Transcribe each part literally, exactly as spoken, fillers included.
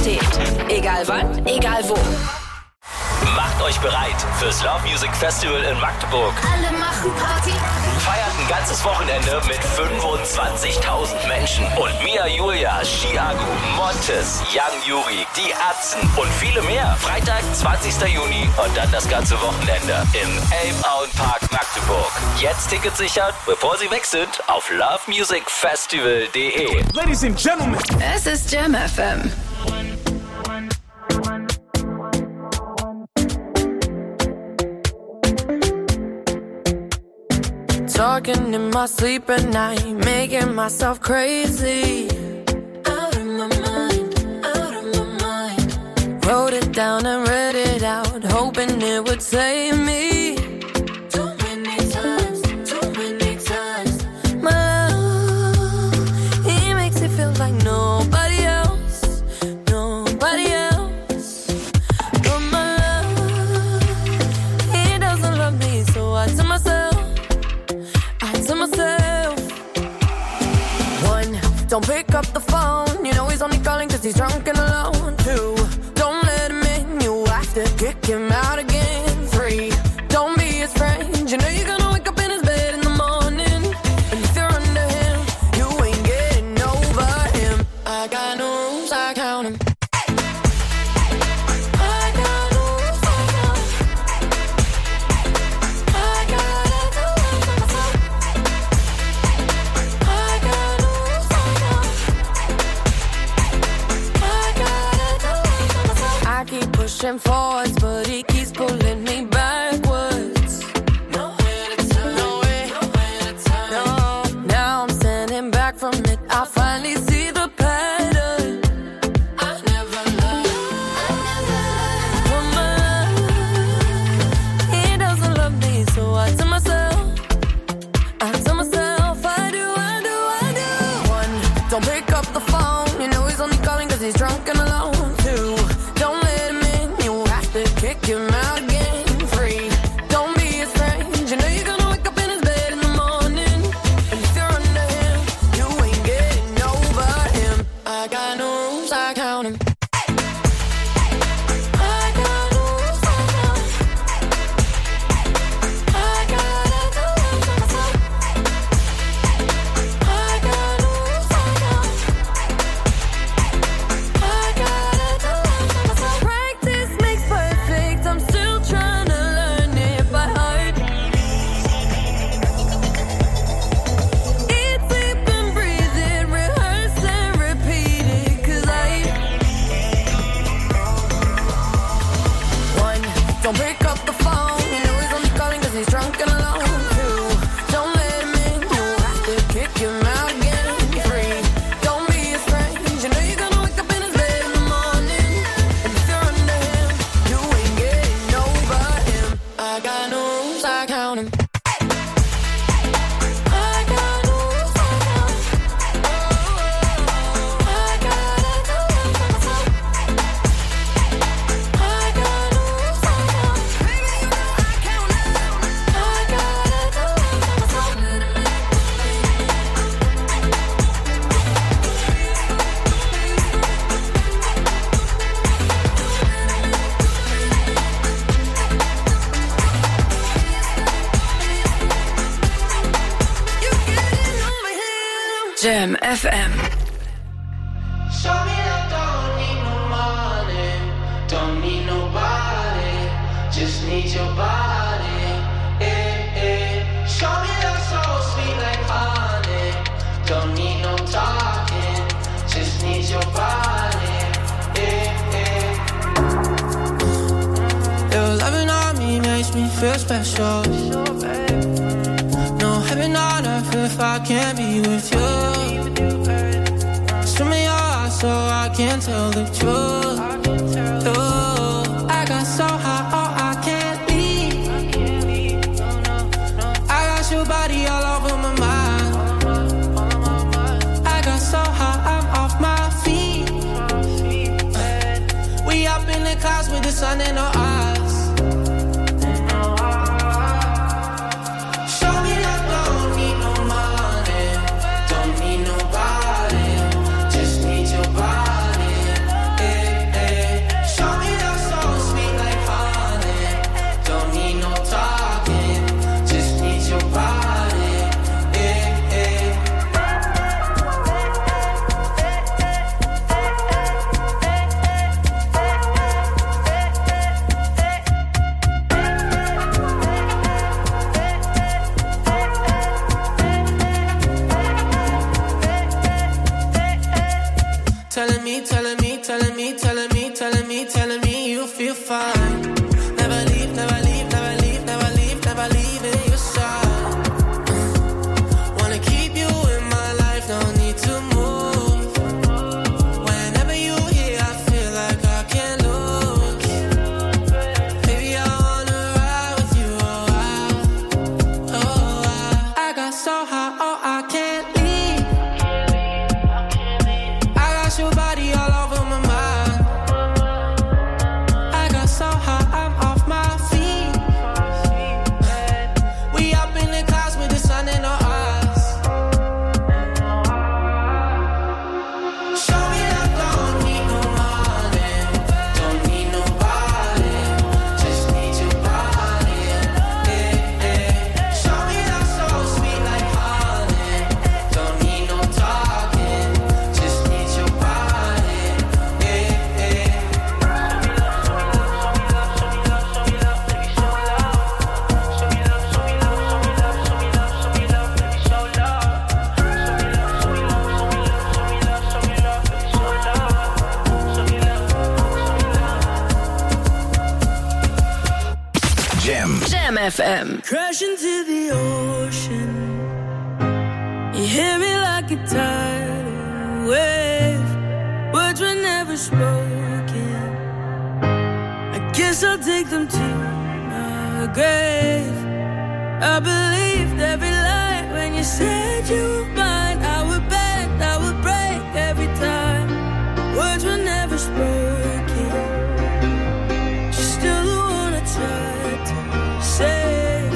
steht. Egal wann, egal wo. Macht euch bereit fürs Love Music Festival in Magdeburg. Alle machen Party. Feiert ein ganzes Wochenende mit fünfundzwanzigtausend Menschen. Und Mia Julia, Chiago, Montes, Young Yuri, die Atzen und viele mehr. Freitag, zwanzigster Juni und dann das ganze Wochenende im Elbauer Park Magdeburg. Jetzt Tickets sichern, bevor sie weg sind, auf love music festival punkt de. Ladies and Gentlemen, es ist Jam F M. Talking in my sleep at night, making myself crazy. Out of my mind, out of my mind. Wrote it down and read it out, hoping it would save me. Too many times, too many times. My love, he makes it feel like nobody else, nobody else. But my love, he doesn't love me, so I tell myself. To myself. One, don't pick up the phone. You know he's only calling cause he's drunk and alone. Two, don't let him in. You have to kick him out again. Three, don't be his friend. You know you're gonna wake up in his bed in the morning. And if you're under him, you ain't getting over him. I got no rules, I count him. Pushing forwards, but he keeps pulling me backwards. Nowhere to turn, nowhere, nowhere to turn. No, now I'm standing back from it. I finally see the pattern. I never loved, I never loved. Woman, he doesn't love me, so I tell myself, I tell myself, I do, I do, I do. One, don't pick up the phone. You know he's only calling cause he's drunk and alone. Two, don't let him kick him out again. Free, don't be his friend. You know you're gonna wake up in his bed in the morning. And if you're under him, you ain't getting over him. I got no rules, I count him. I got no rules, I count him. I gotta do it for myself. I got no rules, I count him. I gotta do it for myself. Practice makes perfect. I'm still trying to learn it by heart. Eat, sleep and breathe it, rehearse and repeat it. Cause I One, don't pick up the phone. You know he's only calling cause he's drunk and alone. Two, don't let him in. You have to kick him out again. Three, don't be his friend. You know you're gonna wake up in his bed in the morning. And if you're under him, you ain't getting over him. I got no rules, I count him. I got no rules, I count him. I gotta do it for myself. I got no rules, I count him. Baby, you know I count him. I gotta do it for myself. Jam F M. Show me that don't need no money, don't need nobody, just need your body. Eh, eh. Show me that so sweet like honey, don't need no talking, just need your body. Eh, eh. Your loving on me makes me feel special. No heaven on earth if I can't be with you. Swim in your eyes so I can tell the truth. Ooh, I got so high, oh I can't leave. I got your body all over my mind. I got so high, I'm off my feet. We up in the clouds with the sun in our eyes. Don't need nobody, just need your body. Eh, Jam F M. Crash into the ocean. You hear me like a tidal wave. Words were never spoken. I guess I'll take them to my grave. I believed every lie when you said you were mine. I would bend, I would break every time. Words were never spoken. You're still the one I tried to save.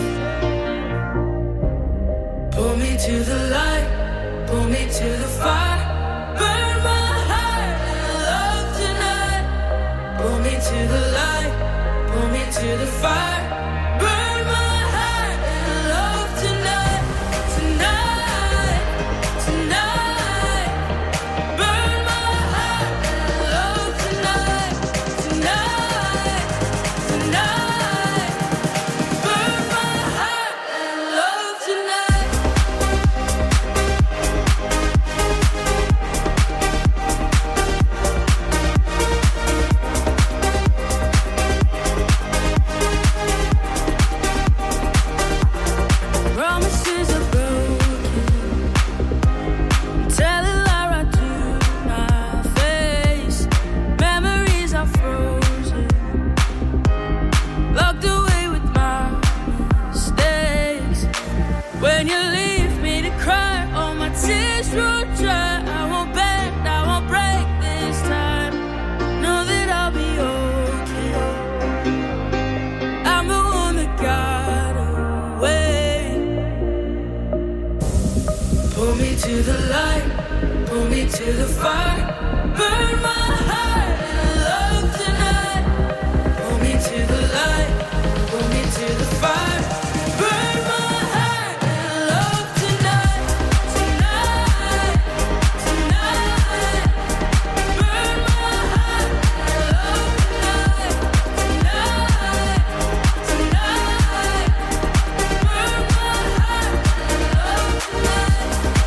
Pull me to the light, pull me to the fire. Burn my heart and love tonight. Pull me to the light, pull me to the fire. Burn my heart and love tonight. Tonight, tonight. Burn my heart and love tonight. Tonight, tonight. Burn my heart and love tonight. Promises are broken. Tell a lie right to my face. Memories are frozen. Locked away with my mistakes. When you leave me to cry, all my tears roll dry. I won't bend, I won't break this time. Know that I'll be okay. I'm the one that got away. Pull me to the light, pull me to the fire. Burn my heart and love tonight. Pull me to the light, pull me to the fire. Burn my heart and love tonight. Tonight, tonight. Burn my heart and love tonight. Tonight, tonight. Burn my heart and love tonight.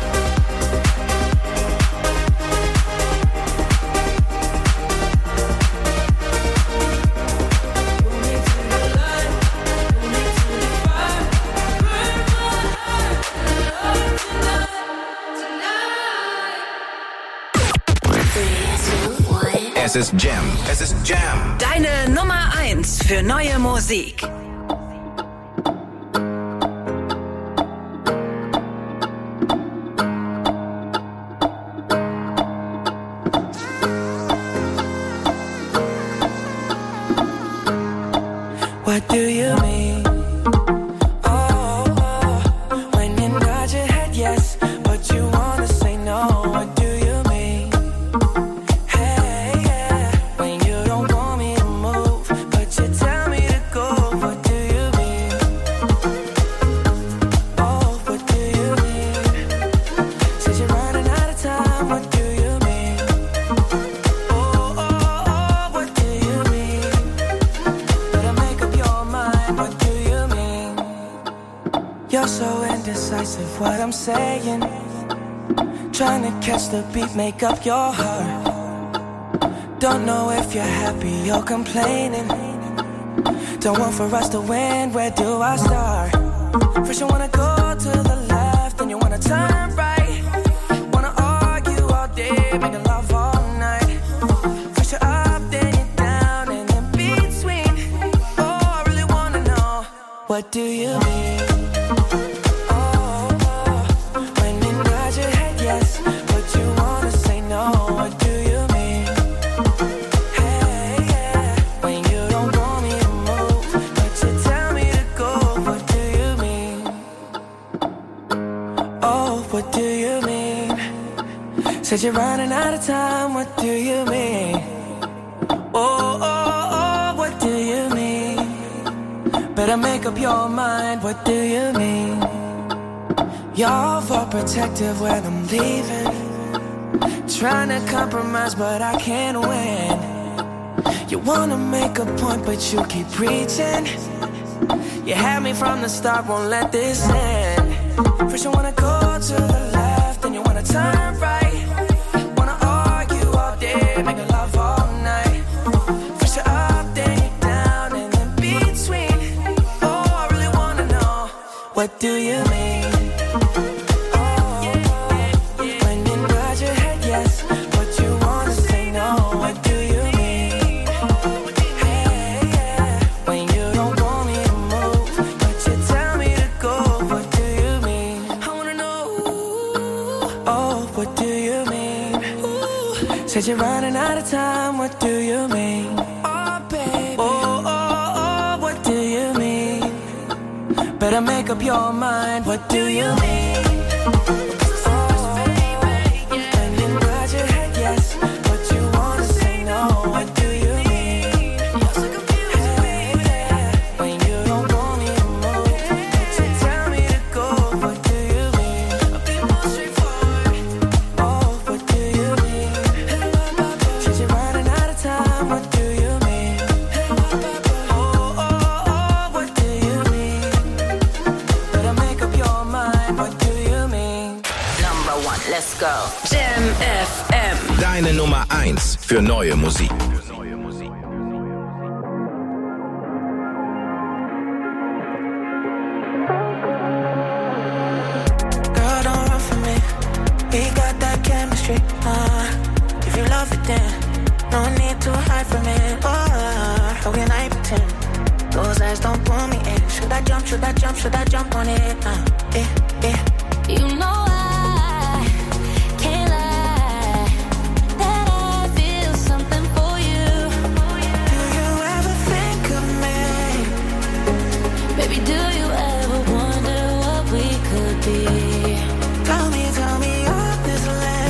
Pull me to the light, pull me to the fire. Burn my heart and love tonight. Tonight. Es ist Jam. Es ist Jam. Deine Nummer eins für neue Musik. What do you mean? Oh, oh, when you nod your head yes, but you wanna say no. What do you mean? Hey, yeah, when you don't want me to move, but you tell me to go. What do you mean? Oh, what do you mean? Said you're running out of time. What do you mean? Oh, oh, oh, what do you mean? Better make up your mind, what do you mean? You're so indecisive, what I'm saying. Trying to catch the beat, make up your heart. Don't know if you're happy or complaining. Don't want for us to win, where do I start? First you wanna go to the left, then you wanna turn right. Wanna argue all day, making love all night. First you're up, then you're down, and in between. Oh, I really wanna know, what do you mean? Oh, oh, when you nod your head yes, but you wanna say no. What do you mean? Hey, yeah, when you don't want me to move, but you tell me to go. What do you mean? Oh, what do you mean? Said you're running out of time. What do you mean? Oh, oh, oh, what do you mean? Better make up your mind. What do you mean? You're for protective when I'm leaving. Trying to compromise, but I can't win. You wanna make a point, but you keep preaching. You had me from the start, won't let this end. First you wanna go to the left, then you wanna turn right. Wanna argue all day, making love all night. First you're up, then you're down, and in between. Oh, I really Said you're running out of time, what do you mean? Oh, baby. Oh, oh, oh, what do you mean? Better make up your mind, what do you mean? Oh, and you nod your head yes, but you wanna say no, what do you mean? Hey, yeah. When you don't want me to move, but you tell me to go, what do you mean? A bit more straightforward. Oh, what do you mean? Said you're running out of time, what do you mean? Oh, oh, oh, what do you mean? Better make up your mind, what do you mean? Number one, let's go. Jam F M. Deine Nummer eins für neue Musik. Girl, don't run from me. We got that chemistry. Uh, if you love it, then no need to hide from it. Oh, how can I pretend? Those eyes don't pull me in. Should I jump? Should I jump? Should I jump on it? Uh, eh, eh. You know I can't lie that I feel something for you. Do you ever think of me? Baby, do you ever wonder what we could be? Tell me, tell me honestly.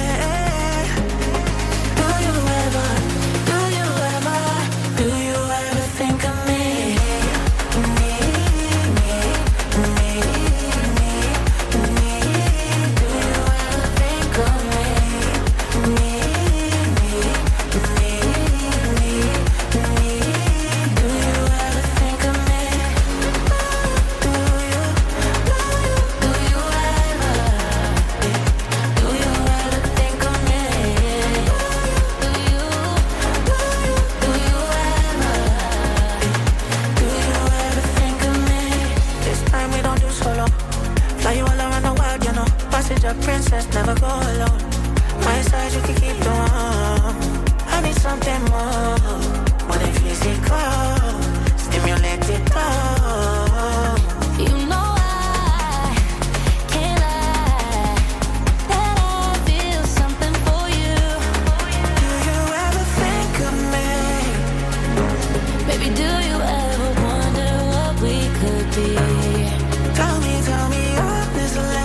Do you ever, do you ever, do you ever think of me? Me, me, me, me, me. Do you ever think of me? Me, me, me, me, me. Do you ever think of me? Do you, do you, do you ever? Do you ever think of me? Do you, do you, do you ever? Do you ever think of me? This time we don't do solo. Fly you all around the world, you know. Passenger princess, never go alone. My side you can keep the warm. I need something more, more than physical. Stimulate it all. You know I can't lie that I feel something for you. Do you ever think of me? Baby, do you ever wonder what we could be? Tell me, tell me honestly.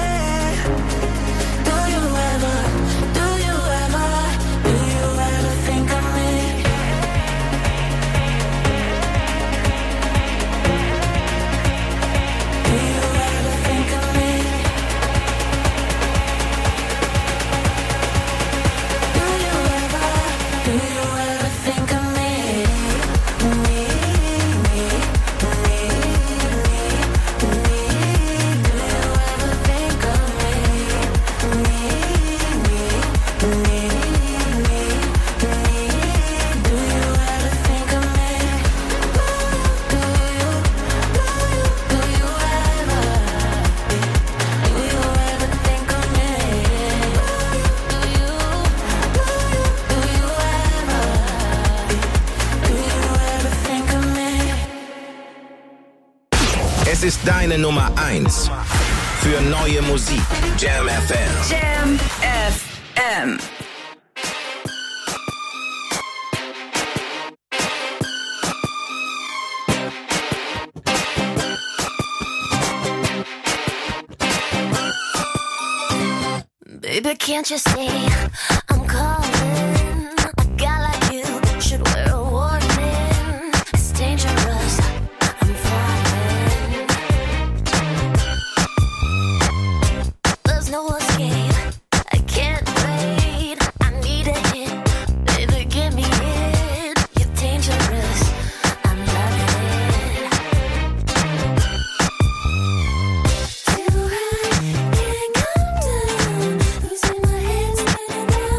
Do you ever, do you ever, do you ever think of me? Do you ever think of me? Do you ever, do you ever think of me? Me, me, me, me, me. Do you ever think of me? Me, me, me, me, me. Do you ever think of me? Do you, do you, do you ever? Do you ever think of me? Do you, do you, do you ever? Do you ever think of me? Es ist deine Nummer eins für neue Musik. Jam F M. Jam F M. Baby, can't you see I'm calling? A guy like you should wear a warning. It's dangerous, I'm falling. There's no escape, I can't wait. I need a hit, baby, give me it. You're dangerous, I'm loving it. Too high, can't come down. Losing my head, spinning round.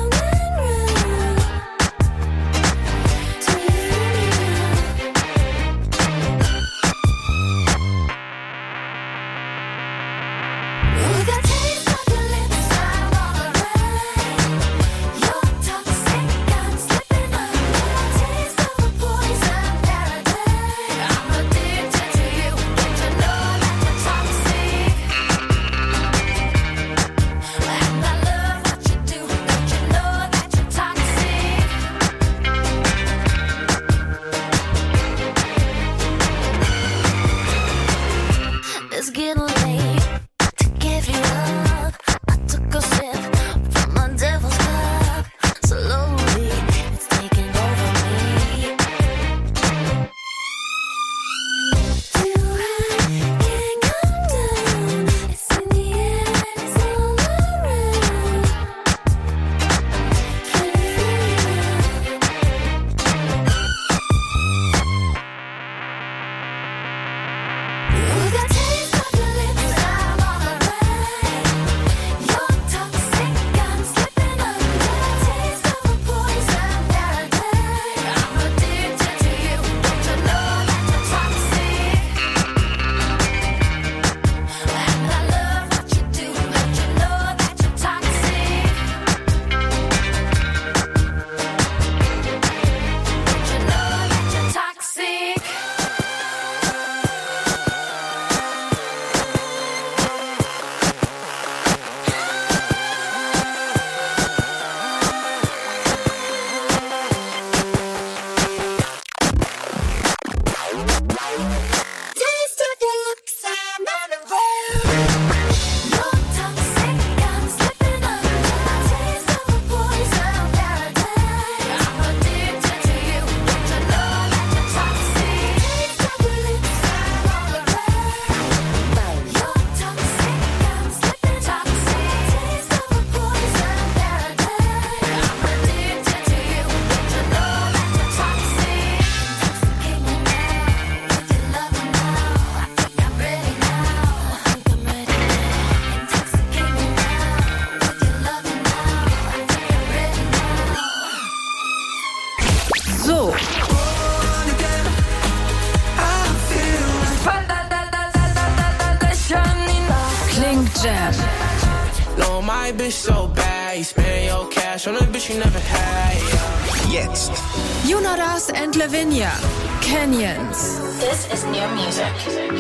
my bitch so bad. You spend your cash on a bitch you never had. Yeah. Jetzt. Jonas and Lavinia. Canyons. This is new music.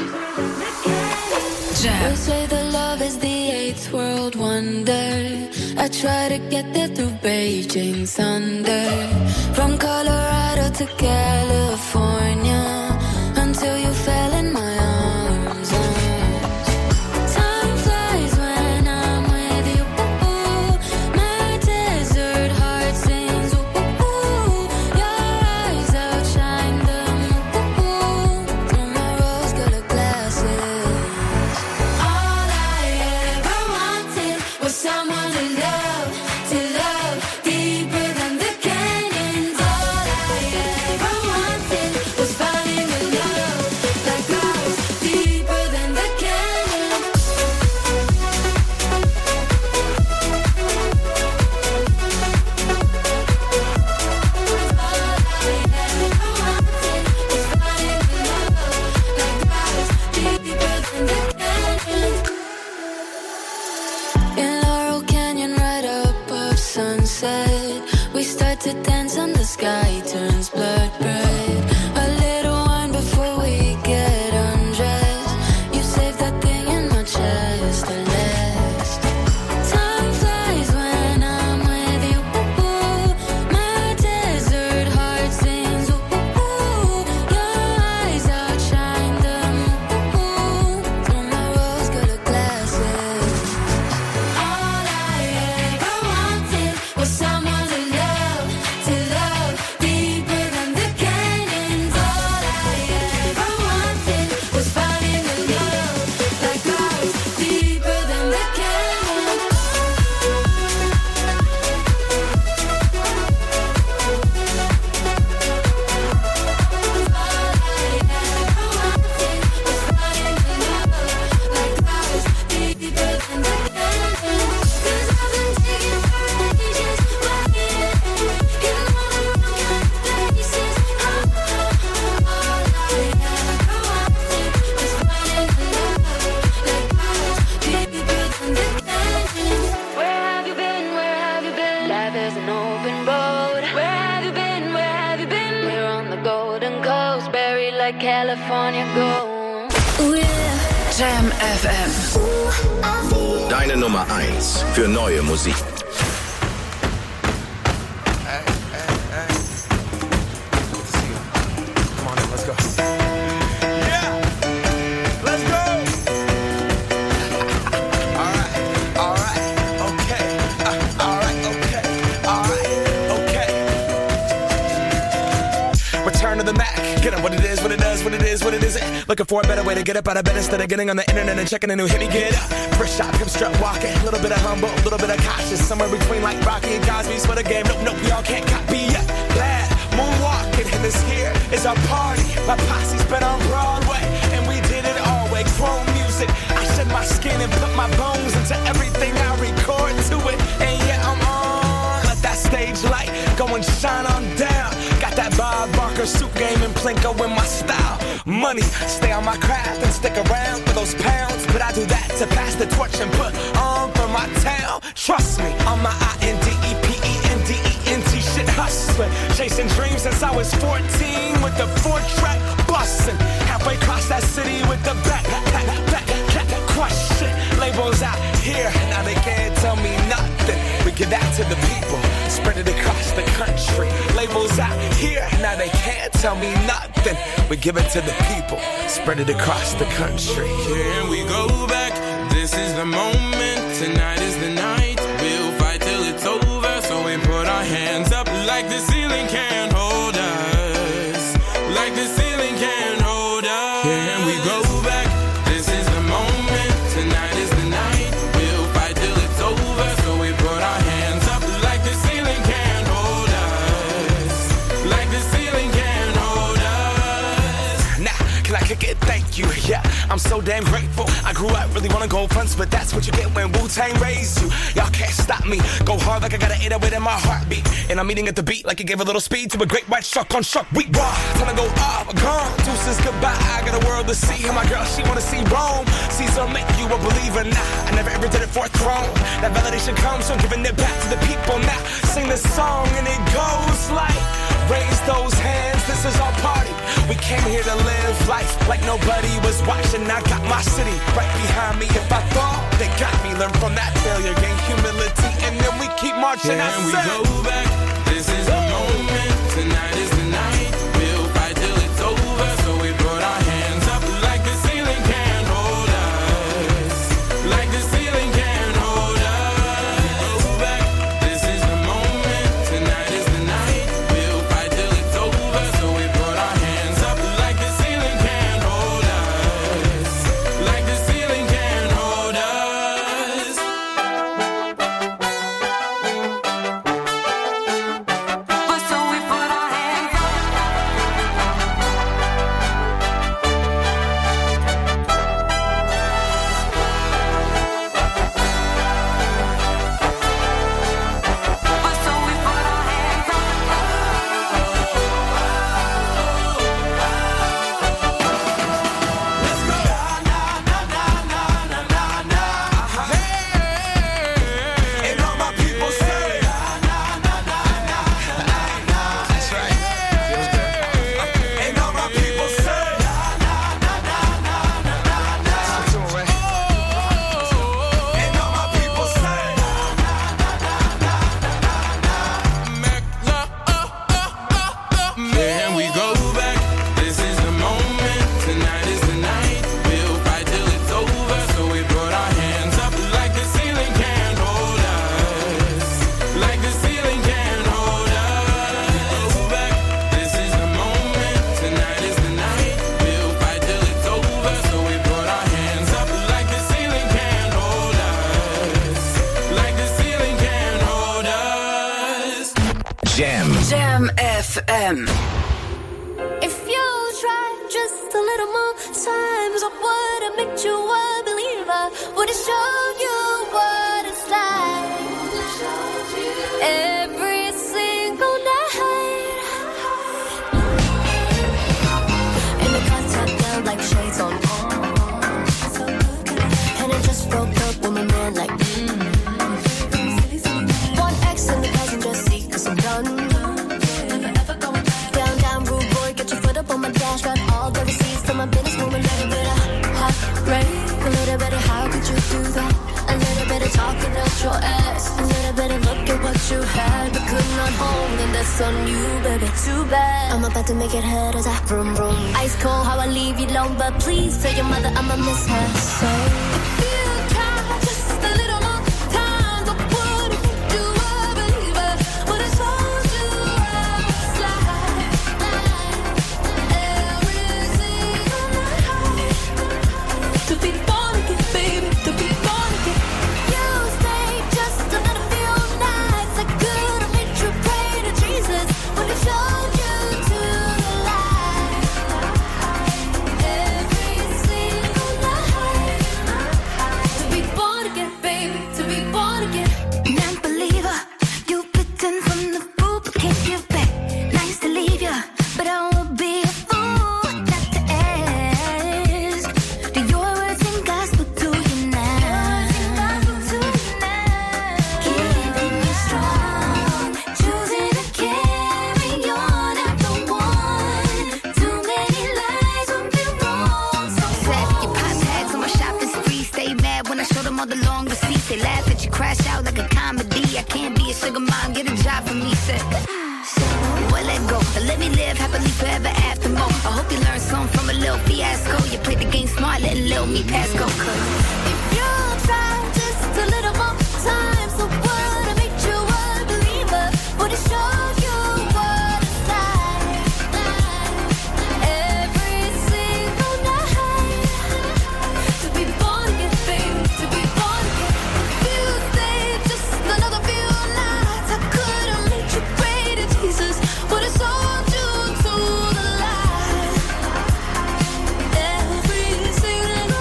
Jam. They say that love is the eighth world wonder. I try to get there through Beijing thunder. From Colorado to California, until you fell in my arms. Time flies when I'm with you. My desert heart sings. Your eyes outshine them. Through my rose-colored glasses. All I ever wanted was someone to love, to love deeper than the canyons. All I ever wanted was finding a love that goes deeper than the canyons. All I ever wanted was finding a love that goes deeper than the canyons. In Laurel Canyon, right above sunset, we start to dance and the sky turns blood red. A little wine before we get undressed. You save that thing in my chest to last. Time flies when I'm with you. My desert heart sings. Your eyes outshine them. Through my rose-colored glasses. All I ever wanted was someone to love, to love deeper than the canyons. All I ever wanted was finding a love that goes deeper than the canyons. All I ever wanted was finding a love that goes deeper than the canyons. 'Cause I've been taking ages waiting in all the wrong places. All I ever wanted was finding a love that goes deeper than the canyons. Where have you been? Where have you been? Life is an open road. Where have you been? Where have you been? We're on the Golden Coast, buried like California gold. Ooh yeah. Jam F M. Deine Nummer eins für neue Musik. Hey, hey, hey. Good to see you. Come on in, let's go. Yeah, let's go. All right, all right, okay. Uh, all right, okay, all right, okay. Return to the Mac. Get up what it is, what it does, what it is, what it isn't. Looking for a better way to get up out of bed instead of getting on the internet and checking a new hit. Me get up. First shot, hip strut walking. A little bit of humble, a little bit of cautious. Somewhere between like Rocky and Cosby's for the game. Nope, nope, y'all can't copy yet. Glad moonwalking, and this here is our party. My posse's been on Broadway, and we did it all way. Chrome music. I shed my skin and put my bones into everything I record to it. And yeah, I'm on. Let that stage light go and shine on down. Got that Bob Barker suit game and Plinko in my style. Money, stay on my craft and stick around for those pounds. But I do that to pass the torch and put on for my town. Trust me, on my I N D E P E N D E N T shit hustling. Chasing dreams since I was fourteen with the four track bustin'. Halfway across that city with the back, back, back, back, back, crush shit. Labels out here, now they can't tell me nothing. We give that to the people, spread it across the country. Labels out here, now they can't tell me nothing. We give it to the people, spread it across the country. Here we go back, this is the moment, tonight is the night. We'll fight till it's over, so we put our hands up like the ceiling can't hold us. Like the ceiling can't hold us. Here we go back, this is the moment, tonight is the night. We'll fight till it's over, so we put our hands up like the ceiling can't hold us. Like the ceiling can't hold us. Nah, can I kick it? Thank you. Yeah, I'm I'm so damn grateful. I grew up really wanna go fronts, but that's what you get when Wu-Tang raised you. Y'all can't stop me. Go hard like I got an eight oh eight in my heartbeat. And I'm eating at the beat like it gave a little speed to a great white shark on shark. We raw. Time to go off. Gone. Deuces goodbye. I got a world to see. And my girl, she wanna see Rome. Caesar make you a believer. Nah, I never ever did it for a throne. That validation comes from giving it back to the people. Now sing this song and it goes like, raise those hands, this is our party. We came here to live life like nobody was watching. I got my city right behind me. If I thought they got me, learn from that failure, gain humility, and then we keep marching. Can I we said, go back? This is the moment. Tonight is the night. We'll fight till it's over. So we put our hands up like the ceiling can't hold us. Like the ceiling can't hold us. Go back. This is the moment. Tonight is the night. We'll fight till it's over. So we put our hands up like the ceiling can't hold us. Like the ceiling can't hold us. But so we put our hands up. But so we put our hands up. and all my people say, that's right, feels good. And all my people say, that's the tune, right? And all my people say, Can we go back? This is the moment. Tonight is the night. We'll fight till it's over. So we put our hands up like the ceiling can't hold us. Like the ceiling can't hold us. Go back. This is the moment. Tonight is the night. We'll fight till it's over. So we put our hands up like the ceiling can't hold us. Like the ceiling can't hold us. Jam. Jam F M. If you try just a little more times, I would have made you a believer. Would have showed you what it's like. Every single night. In the contact down like shades on. And I just broke up with my man like mm. One ex in the passenger seat, cause I'm done. Down, down, rude boy, get your foot up on my dash. Got all the receipts from my business woman. Little bit of heartbreak, a little bit of how could you do that? A little bit of talking out your ass, a little bit of look at what you had but could not hold, and that's on you, baby. Too bad. I'm about to make it hurt as I vroom vroom. Ice cold, how I leave you alone, but please tell your mother I'ma miss her. So if you try just a little more time, I would have made you a believer. Would have told you I was like every single night. To be born again, baby, to be born again. You stayed just a little few nights. I could have made you pray to Jesus. Would have showed you to the light. Every single night. To be born again, baby, to be born again. Non-believer, you bitten from the fruit but can't give back. Nice to leave ya, but I would be a fool not to ask. Do your words and gospel to you now? Keeping you strong, choosing to carry on after one. Too many lies would be wrong. So Set your pop tags on my shopping spree. Stay mad when I show them all the long receipts. They laugh at you, crash out like a comedy. I can't be a sugar mom, get a job for me. Said, well, let go. But let me live happily forever after more. I hope you learned something from a little fiasco. You played the game smart, letting little me pass go. Cause if you try just a little more time, so would have made you a believer. Would have showed you what it's like. Every single night. To be born again, baby, to be born again. If you stayed just another few nights, I could have made you pray to Jesus. Would have sold you to the light. Every single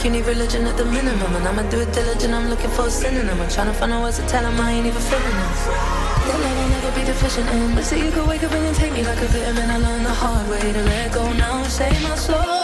like you need religion at the minimum. And I'ma do it diligent, I'm looking for a synonym. I'm trying to find out words to tell him I ain't even feeling this. That love I'll never be deficient in. But see, you could wake up and then take me like a vitamin. I learned the hard way to let go now and save my soul.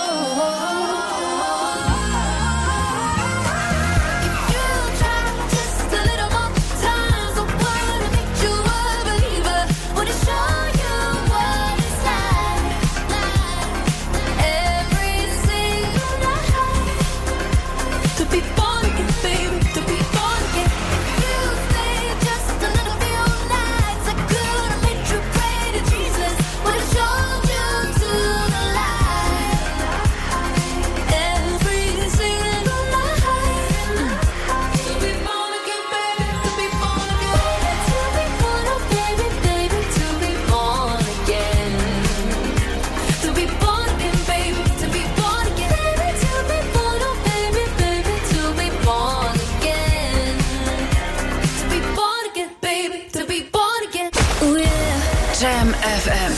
Jam F M.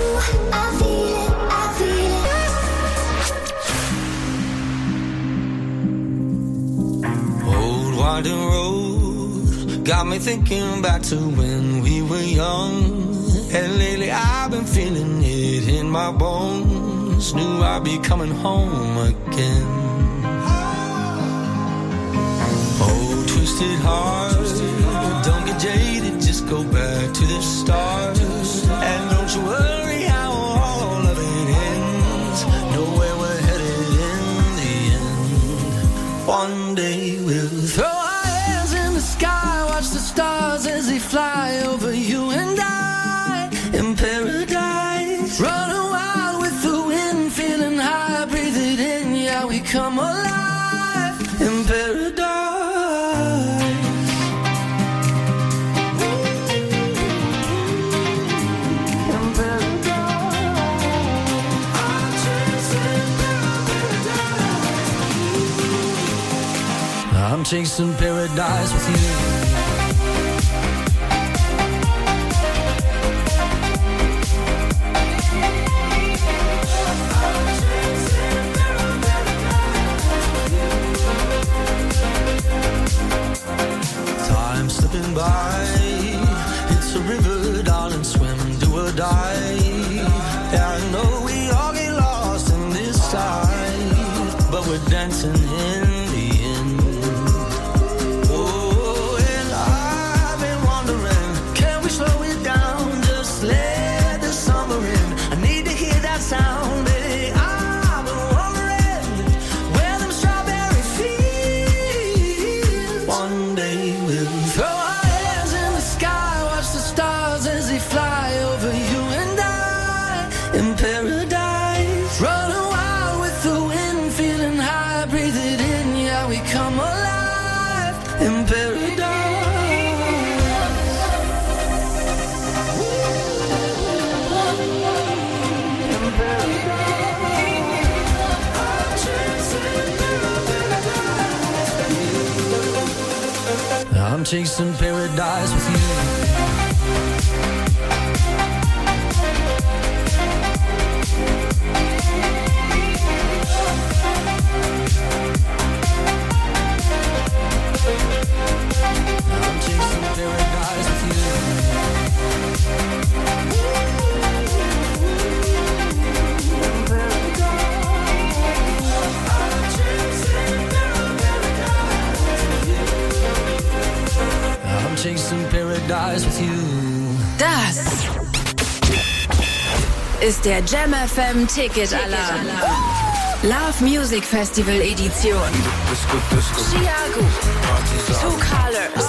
Old winding road got me thinking back to when we were young. And lately I've been feeling it in my bones. Knew I'd be coming home again. Oh, twisted heart, don't get jaded, just go back to the start. And don't you worry how all of it ends. Know where we're headed in the end. One day we'll throw our hands in the sky, watch the stars as they fly over you and I. In paradise, running wild with the wind, feeling high, breathe it in, yeah, we come alive. In paradise. I'm chasing paradise with you. Time slipping by, it's a river, darling, swim, do or die. Yeah, I know we all get lost in this tide, but we're dancing in the end. Oh, and I've been wondering, can we slow it down, just let the summer in. I need to hear that sound, baby. I've been wondering where them strawberry fields. One day we'll throw our hands in the sky, watch the stars as they fly over you and I. In paradise, running wild with the wind, feeling high, breathe it in, yeah, we come alive. In paradise. I'm chasing paradise with you. I'm chasing paradise with you. I'm chasing paradise with you. Das ist der Jam F M Ticket Alarm. Love Music Festival Edition. Chiago, Two Colors,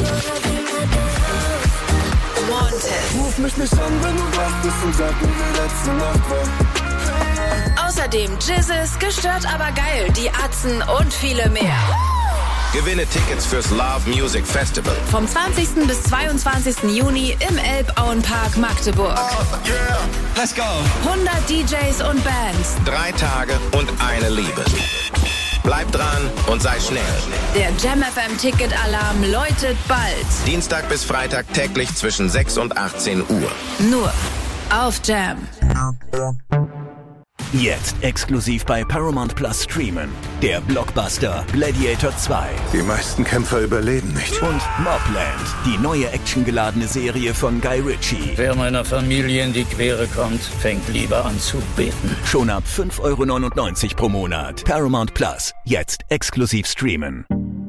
Montez. Ruf mich nicht an, wenn du wach bist und sag mir, wie letzte Nacht war. Außerdem Jizzes, gestört aber geil, die Atzen und viele mehr. Gewinne Tickets fürs Love Music Festival. Vom zwanzigsten bis zweiundzwanzigsten Juni im Elbauenpark Magdeburg. Oh, yeah. Let's go. hundert D Js und Bands. Drei Tage und eine Liebe. Bleib dran und sei schnell. Der Jam F M Ticket Alarm läutet bald. Dienstag bis Freitag täglich zwischen sechs und achtzehn Uhr. Nur auf Jam. Jetzt exklusiv bei Paramount Plus streamen. Der Blockbuster Gladiator zwei. Die meisten Kämpfer überleben nicht. Und Mobland, die neue actiongeladene Serie von Guy Ritchie. Wer meiner Familie in die Quere kommt, fängt lieber an zu beten. Schon ab fünf Euro neunundneunzig pro Monat. Paramount Plus, jetzt exklusiv streamen.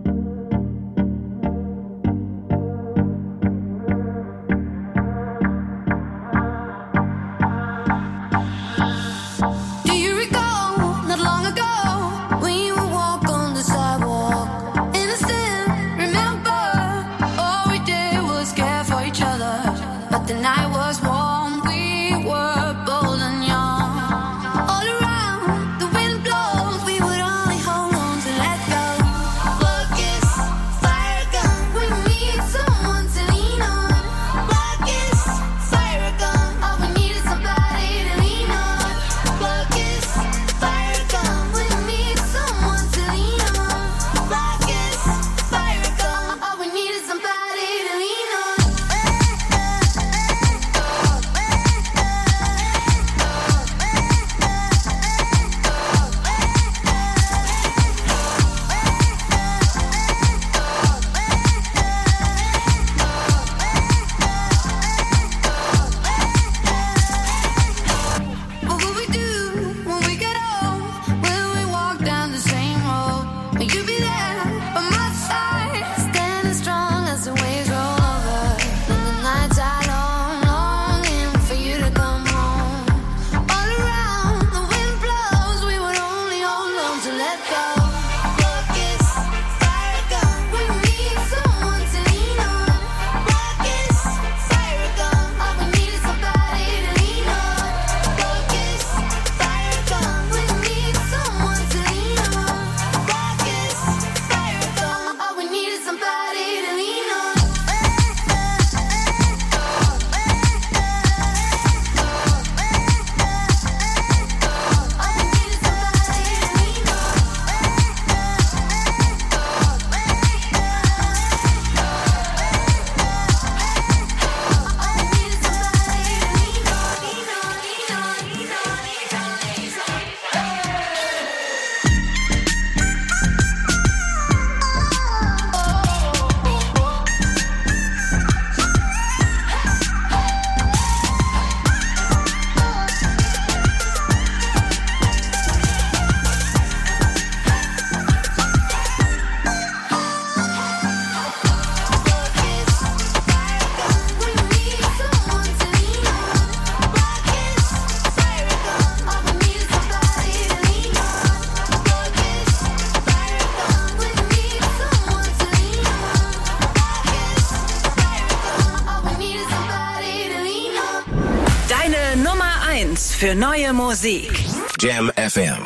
Für neue Musik. Jam F M.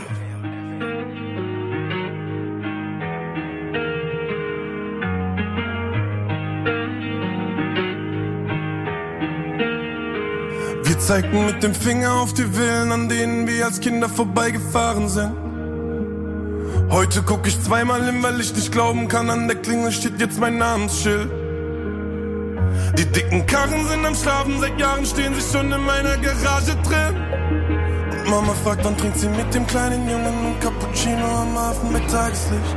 Wir zeigten mit dem Finger auf die Villen, an denen wir als Kinder vorbeigefahren sind. Heute guck ich zweimal hin, weil ich nicht glauben kann, an der Klingel steht jetzt mein Namensschild. Die dicken Karren sind am Schlafen, seit Jahren stehen sie schon in meiner Garage drin. Und Mama fragt, wann trinkt sie mit dem kleinen Jungen ein Cappuccino am Hafen bei Tageslicht.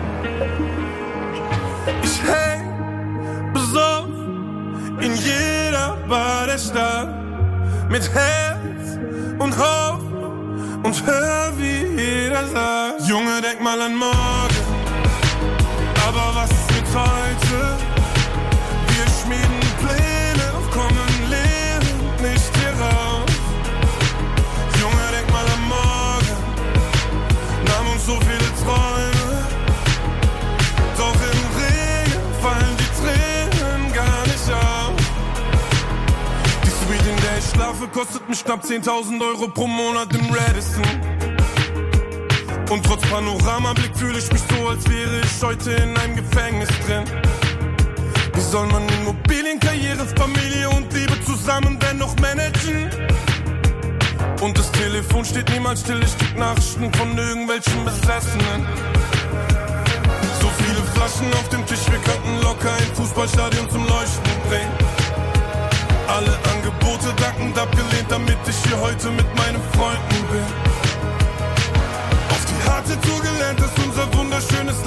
Ich häng besoffen in jeder Bar der Stadt, mit Herz und Hoffnung und hör, wie jeder sagt: Junge, denk mal an morgen, aber was ist mit heute? Wir schmieden Pläne, doch kommen lebend nicht hier raus. Junge, denk mal an morgen, nahm uns so viele Träume, doch im Regen fallen die Tränen gar nicht auf. Die Suite, in der ich schlafe, kostet mich knapp zehntausend Euro pro Monat im Radisson. Und trotz Panoramablick fühle ich mich so, als wäre ich heute in einem Gefängnis drin. Wie soll man Immobilien, Karriere, Familie und Liebe zusammen dennoch managen? Und das Telefon steht niemals still, ich krieg Nachrichten von irgendwelchen Besessenen. So viele Flaschen auf dem Tisch, wir könnten locker ein Fußballstadion zum Leuchten bringen. Alle Angebote dankend abgelehnt, damit ich hier heute mit meinen Freunden bin.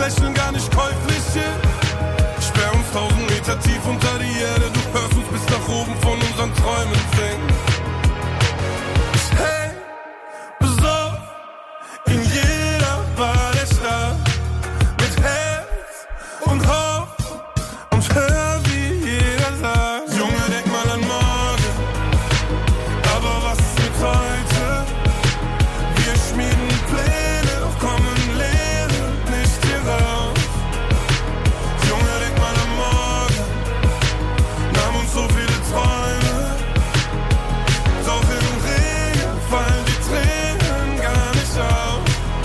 Lächeln gar nicht käuflich hier. Sperr uns tausend Meter tief unter die Erde. Du hörst uns bis nach oben von unseren Träumen singen. Ich häng besoffen in jeder Bar der Stadt. Mit Herz und Hoffnung und hör, wie jeder sagt: Junge, denk mal an morgen. Aber was ist mit heute? Wir schmieden Pläne, doch kommen leer und nicht hier raus. Junge, denk mal an morgen. Nahm uns so viele Träume, doch im Regen fallen die Tränen gar nicht auf.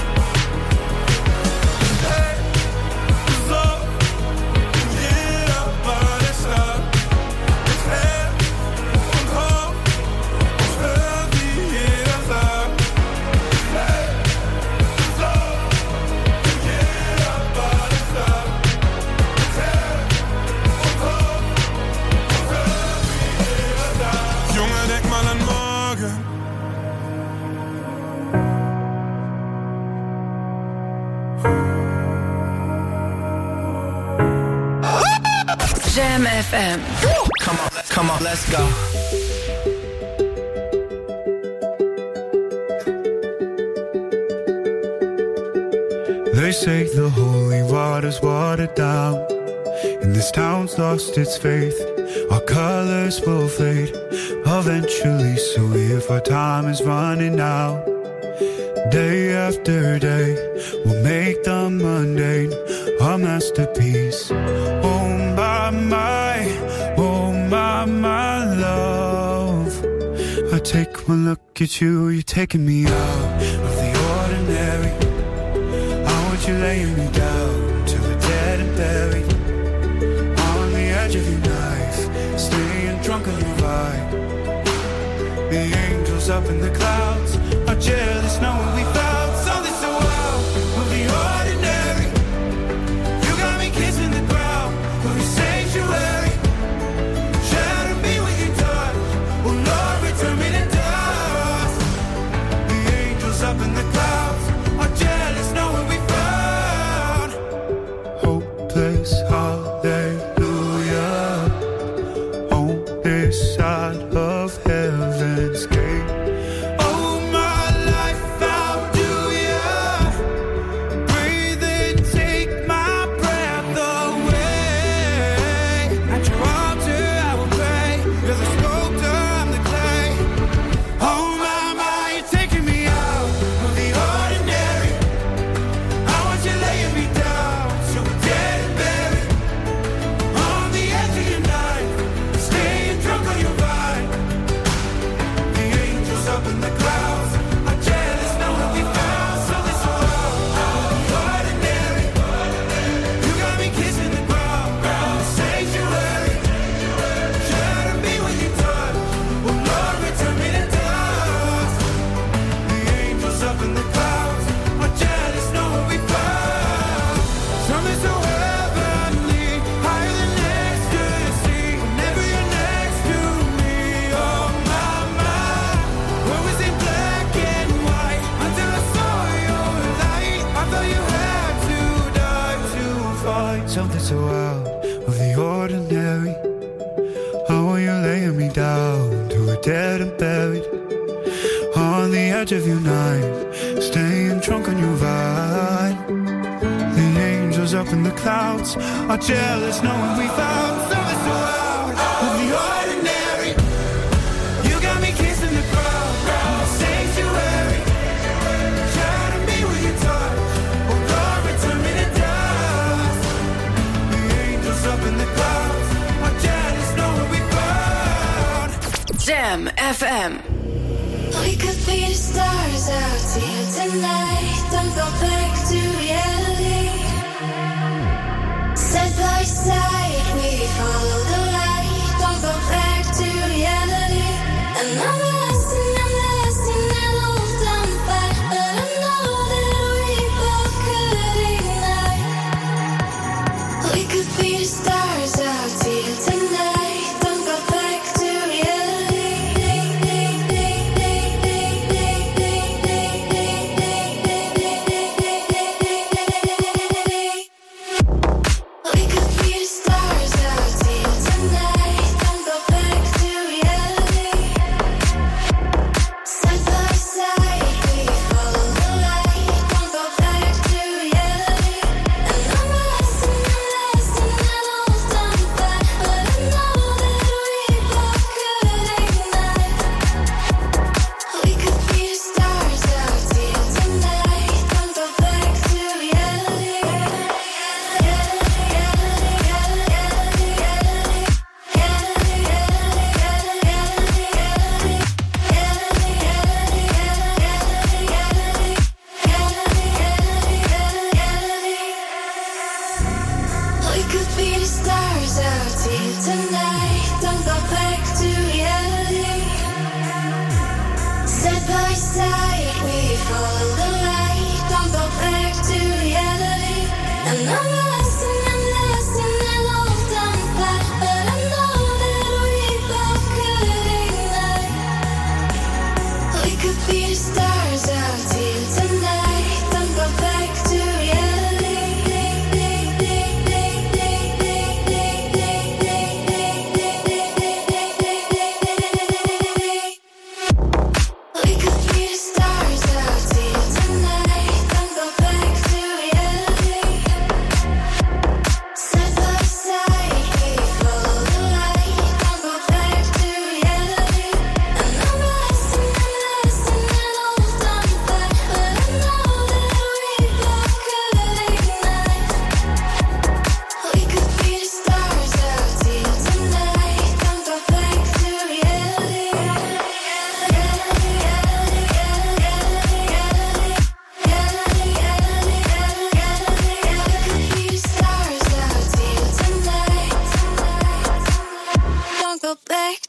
Hey, so in jeder Bar der Stadt. Mit Herz und Hoffnung und hör, wie jeder sagt. Hey, so in jeder Bar der Stadt. Mit Herz und Hoffnung und hör, wie jeder sagt. Junge, denk mal an morgen. Jam F M. Come on, come on, let's go. They say the holy water's watered down, and this town's lost its faith. Our colors will fade eventually, so if our time is running out, day after day, we'll make the mundane a masterpiece. Oh my, my, oh my, my love. I take one look at you, you're taking me out of the ordinary. I want you laying me down till we're dead and buried. On the edge of your knife, staying drunk on your vibe. The angels up in the clouds are jealous knowing we found something so wild of the ordinary. You got me kissing the ground of your sanctuary. Shatter me with your touch, oh Lord, return me to dust. The angels up in the clouds are jealous knowing we found hopeless hallelujah on this side of heaven's gate. Oh my life, I'll do ya. Breathe in, take my breath away. At your altar I will pray. You're the sculptor, I'm the clay. Oh my, my, you're taking me out of the ordinary. I want you laying me down so we're dead and buried. On the edge of your knife, staying drunk on your vine. The angels up in the clouds are jealous knowing we found something so ordinary. You got me kissing the ground, the sanctuary. Shatter me with your touch, oh Lord, return me to dust. The angels up in the clouds are jealous knowing we found something so heavenly, higher than ecstasy. Whenever you're next to me, oh my, my. What was in black and white until I saw your light? I thought you had to die to find something so out of the ordinary. How are you laying me down to a dead and buried? On the edge of your knife, staying drunk on your vine. The angels up in the clouds are jealous knowing we found something so out of the ordinary. You got me kissing the ground, the sanctuary. Shatter me with your touch, oh Lord, return me to dust. The angels up in the clouds are jealous knowing we found Jam F M. We could be the stars out here tonight. Don't go back to reality. Side by side, we follow the light. Don't go back to reality. And I'm lost and I'm lost in that old dumb fight. But I know that we both could ignite. We could be the stars out here tonight. Don't go back to reality.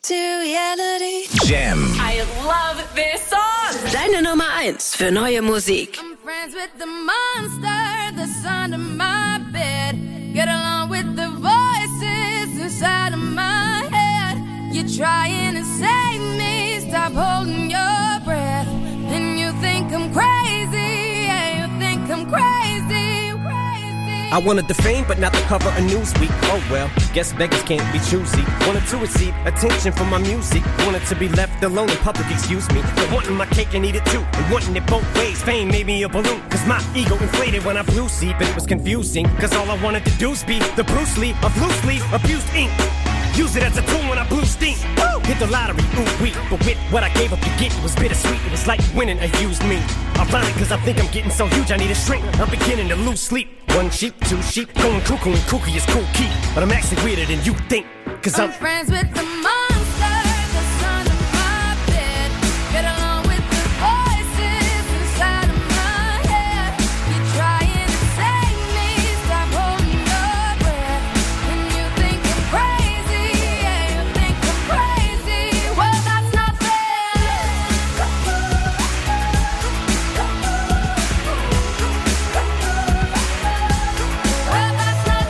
to reality. Jam. I love this song. Deine Nummer eins für neue Musik. I'm friends with the monster that's under my bed. Get along with the voices inside of my head. You're trying to save me, stop holding your breath. And you think I'm crazy, yeah, you think I'm crazy, crazy. I wanted the fame, but not the cover of Newsweek. Oh well, guess beggars can't be choosy. Wanted to receive attention from my music. Wanted to be left alone in public, excuse me. But wanting my cake and eat it too. And wanting it both ways, fame made me a balloon. Cause my ego inflated when I flew sleep. And it was confusing, cause all I wanted to do is be the Bruce Lee of loosely abused ink. Use it as a tool when I blew steam. Woo! Hit the lottery, ooh wee. But with what I gave up to get, it was bittersweet. It was like winning a used me. Ironic, cause I think I'm getting so huge I need a shrink. I'm beginning to lose sleep. One sheep, two sheep, going cuckoo and kooky is cool key. But I'm actually weirder than you think. Cause I'm, I'm friends with the monster that's under my bed. Get along with the voices inside of my head. You're trying to save me, stop holding your breath. And you think I'm crazy, yeah, you think I'm crazy. Well, that's not fair. Well, that's not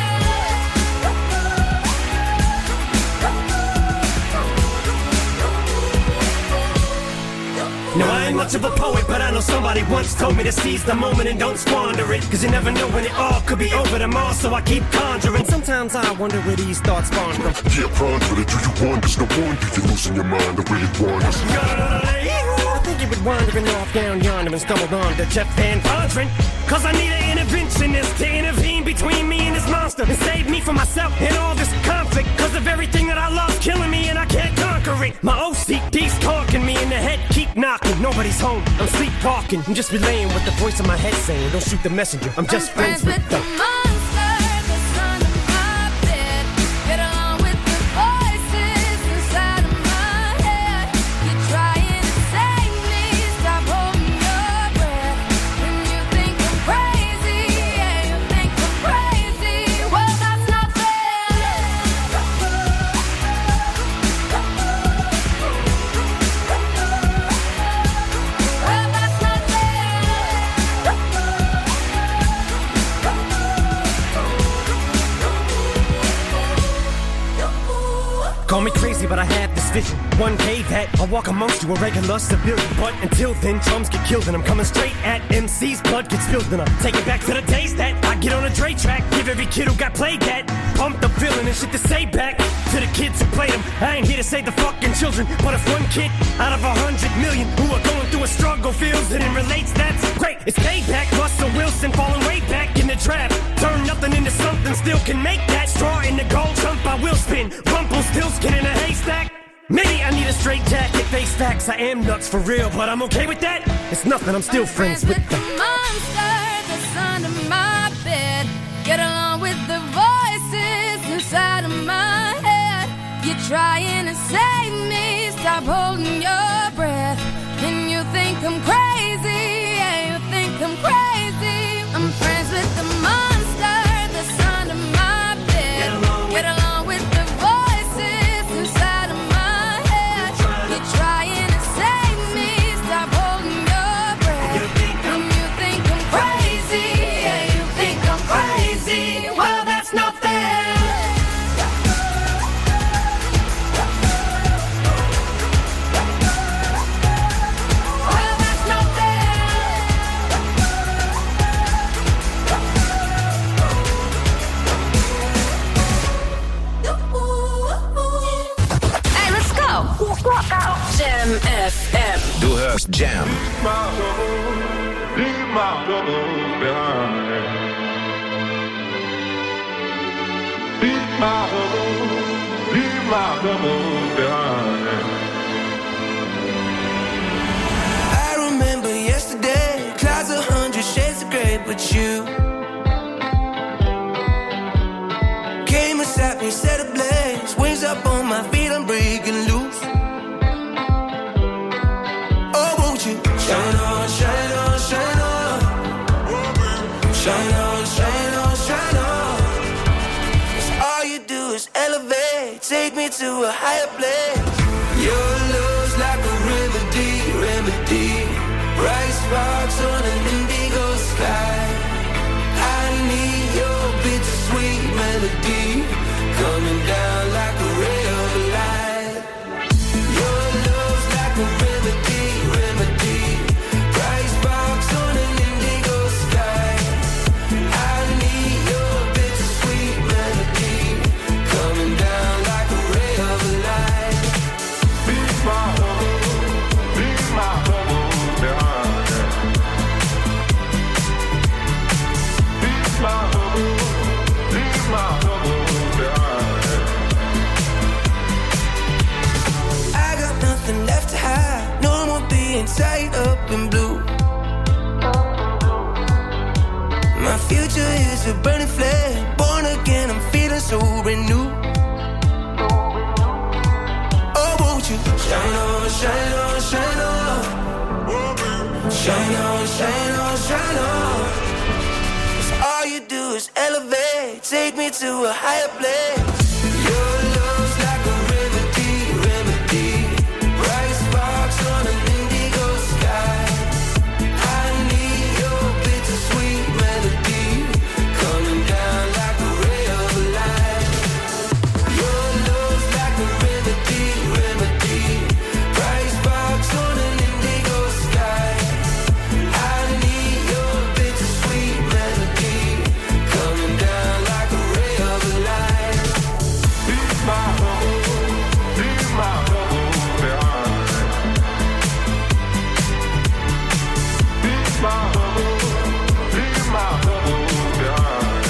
no, I ain't much of a poet, but I know somebody once told me to seize the moment and don't squander it. Cause you never know when it all could be over tomorrow, so I keep conjuring. Sometimes I wonder where these thoughts spawn from. Yeah, ponder it, do you wonder? No wonder you're losing your mind, I really wonders. I think you've been wandering off down yonder and stumbled on to Jeff Van Vondren. Cause I need an interventionist to intervene between me and this monster and save me from myself and all this conflict. Cause of everything that I love killing me and I can't conquer it. My O C D's talking me in the head, keep knocking. Nobody's home, I'm sleepwalking. I'm just relaying what the voice in my head saying. Don't shoot the messenger, I'm just I'm friends, friends with the monster that's under my bed. Get along with the voices inside of my head. You're trying to save me, stop holding your breath. And you think I'm crazy, yeah, you think I'm crazy. Well, that's not fair. Well, that's not Call me crazy, but I have this vision. One day that I'll walk amongst you, a regular civilian. But until then, chums get killed, and I'm coming straight at M C's. Blood gets spilled, and I'm taking back to the days that I get on a Dre track. Give every kid who got played that pumped up feeling and shit to say back to the kids who played them. I ain't here to save the fucking children, but if one kid out of a hundred million who are going through a struggle feels it and relates, that's great. It's payback. Russell Wilson falling way back in the draft. Turn nothing into something, still can make that. Straw in the gold jump, I will spin. Rumpelstiltskin in a haystack. Maybe I need a straight jacket, face facts. I am nuts for real, but I'm okay with that. It's nothing, I'm still friends with the monster that's under my bed. Get along with the voices inside of my head. You're trying to save me, stop holding your breath. And you think I'm crazy, yeah, you think I'm crazy. I'm friends with the monster that's under my bed. Get along, Get along with the voices inside of my head. You're trying to save me, stop holding your breath. And you think I'm crazy, yeah, you think I'm crazy. Well, that's not fair. Well, that's not Hey, let's go. Jam F M. Du hörst Jam. Leave my troubles behind. Leave my troubles, leave my troubles behind. I remember yesterday, clouds a hundred shades of gray, but you came and sat me, set ablaze, wings up on my feet, I'm breaking loose. Oh, won't you shine on, shine on, shine on, shine on, shine on, shine on. 'Cause all you do is elevate. take me to a higher place. Your love's like a remedy, remedy. Bright sparks on an indigo sky. I need your bittersweet melody, coming down like a ray of light. Your love's like a remedy, remedy. Bright sparks on an indigo sky. I need your bittersweet melody, coming down like a ray of light. Be my home, be my home, yeah. Be my home, be my home, yeah. I got nothing left to hide, no more being tied up in blue. My future is a burning flame, born again, I'm feeling so renewed. Oh, won't you shine on, shine on, shine on. Shine on, shine on, shine on. 'Cause all you do is elevate, take me to a higher place. Your love's like a remedy, remedy. Bright sparks on an indigo sky. I need your bittersweet melody, coming down like a ray of light. Your love's like a remedy, remedy. Bright sparks on an indigo sky. I need your bittersweet melody, coming down like a ray of light. Be my home, be my home, yeah. Be my home, be my home, yeah.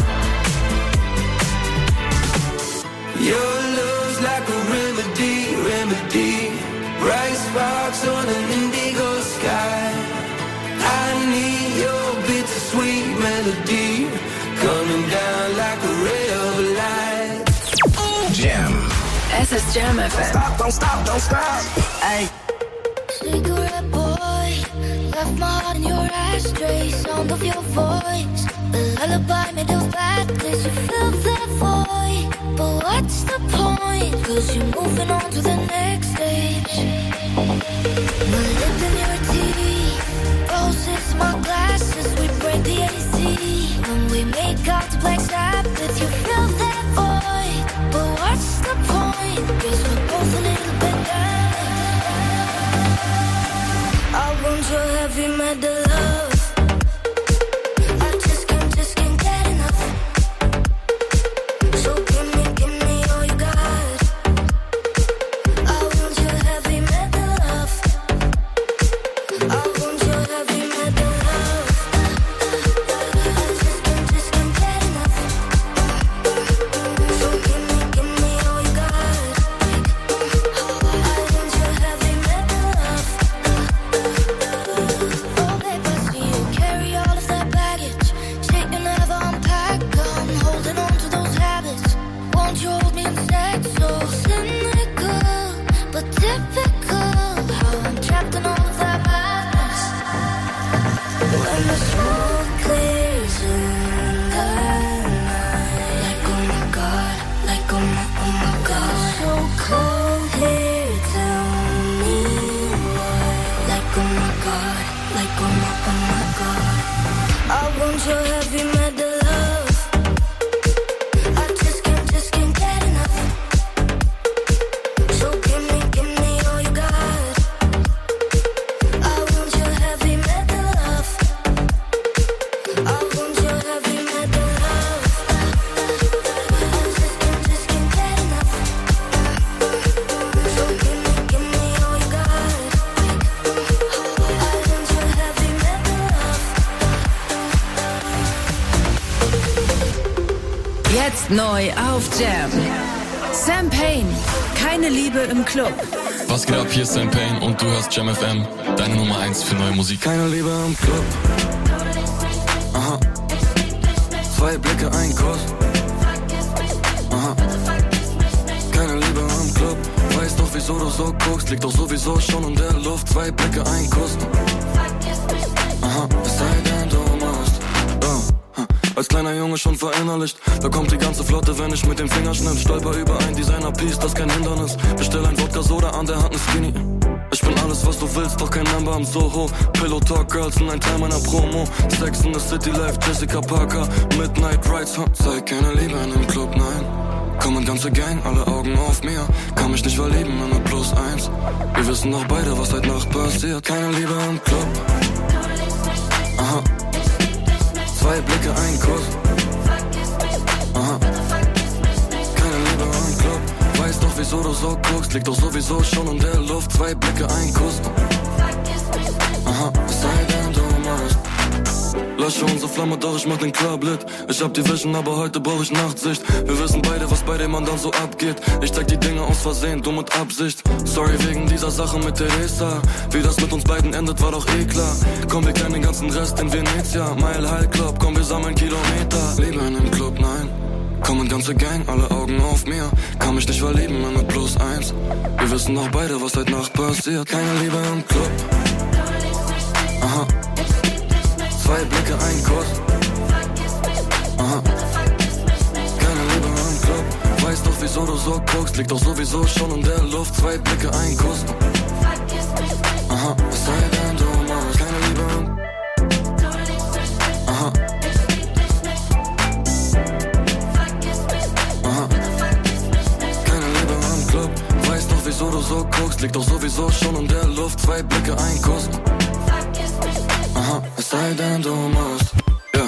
Your love's like a remedy, remedy. Bright sparks on an indigo sky. I need your bittersweet melody, coming down like a ray of light. Jam. Es ist Jam F M. Stop, don't stop, don't stop. Hey. Cigarette boy, left my heart in your ashtray. Sound of your voice, the lullaby made of blackness. You fill that void, but what's the point? 'Cause you're moving on to the next stage. My lip in your teeth, roses, my glasses. We break the A C when we make out to Black Sabbath. You fill that void, but what's the point? 'Cause we're both a little bit damaged. I want your heavy metal love. I just can't, just can't get enough. So give me, give me all you got. I want your heavy metal love. I want your heavy metal love. I just can't, just can't get enough. So give me, give me all you got. I want your heavy metal love. Oh babe, I see you carry all of that baggage. Shit you never unpack. I'm holding on to those habits. Won't you hold me instead? So cynical, but typical. How I'm trapped in all of that madness. When the smoke clears in the night, like oh my god, like oh my, oh my god. So cold here, tell me why. Like oh my god, like oh my, oh my god. I want your heavy metal love. I just can't, just can't get enough. So give me, give me all you got. I want your heavy metal love. I want your heavy metal love. I just can't, just can't get enough. So give me, give me all you got. I want your heavy metal love. Jetzt neu auf Jam. Sam Payne, keine Liebe im Club. Was geht ab, hier ist Sam Payne und du hörst Jam F M, deine Nummer eins für neue Musik. Keine Liebe im Club. Aha. Zwei Blicke, ein Kuss. Aha. Keine Liebe im Club. Weißt doch, wieso du so guckst. Liegt doch sowieso schon in der Luft. Zwei Blicke, ein Kuss. Aha. Es sei denn, du musst. Oh. als kleiner Junge schon verinnerlicht. Da kommt die ganze Flotte, wenn ich mit dem Finger schnipp. Stolper über ein Designer-Piece, das kein Hindernis. Bestell ein Wodka-Soda an, der hat ne Skinny. Ich bin alles, was du willst, doch kein Member am Soho. Pillow Talk Girls sind ein Teil meiner Promo. Sex in the City Life, Jessica Parker. Midnight Rides, huh? Zeig keine Liebe in dem Club, nein. Kommen ganze Gang, alle Augen auf mir. Kann mich nicht verlieben in ne Plus eins. Wir wissen doch beide, was heute Nacht passiert. Keine Liebe im Club. Aha. Zwei Blicke, ein Kuss. Aha. Keine Liebe im Club. Weiß doch, wieso du so guckst. Liegt doch sowieso schon in der Luft. Zwei Blicke, ein Kuss. Aha, es sei denn, du machst. Lösche unsere Flamme, doch ich mach den Club lit. Ich hab die Vision, aber heute brauch ich Nachtsicht. Wir wissen beide, was bei dem anderen so abgeht. Ich zeig die Dinge aus Versehen, du mit Absicht. Sorry wegen dieser Sache mit Teresa. Wie das mit uns beiden endet, war doch eh klar. Komm, wir kennen den ganzen Rest in Venezia. Mile High Club, komm, wir sammeln Kilometer. Liebe in dem Club, nein. Kommen ganze Gang, alle Augen auf mir. Kann mich nicht verlieben, immer mit Plus eins. Wir wissen doch beide, was heute Nacht passiert. Keine Liebe im Club. Aha. Zwei Blicke, ein Kuss. Aha. Keine Liebe im Club. Weiß doch, wieso du so guckst. Liegt doch sowieso schon in der Luft. Zwei Blicke, ein Kuss. Aha. Es sei denn, du machst keine Liebe im Aha. Aha. Keine Liebe im Club. Weiß doch, wieso du so guckst. Liegt doch sowieso schon in der Luft. Zwei Blicke, ein Kuss. Aha, es sei denn, du musst, ja.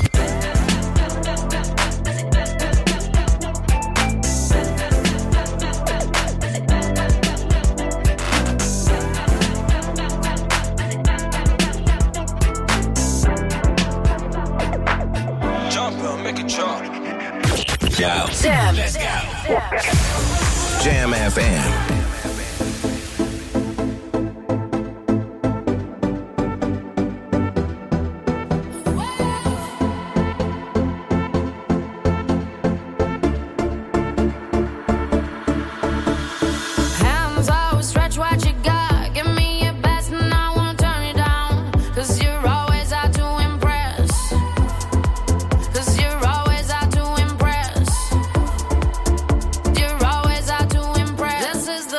Jump, make it jump. Yo, Jam. let's go. Jam F M. This is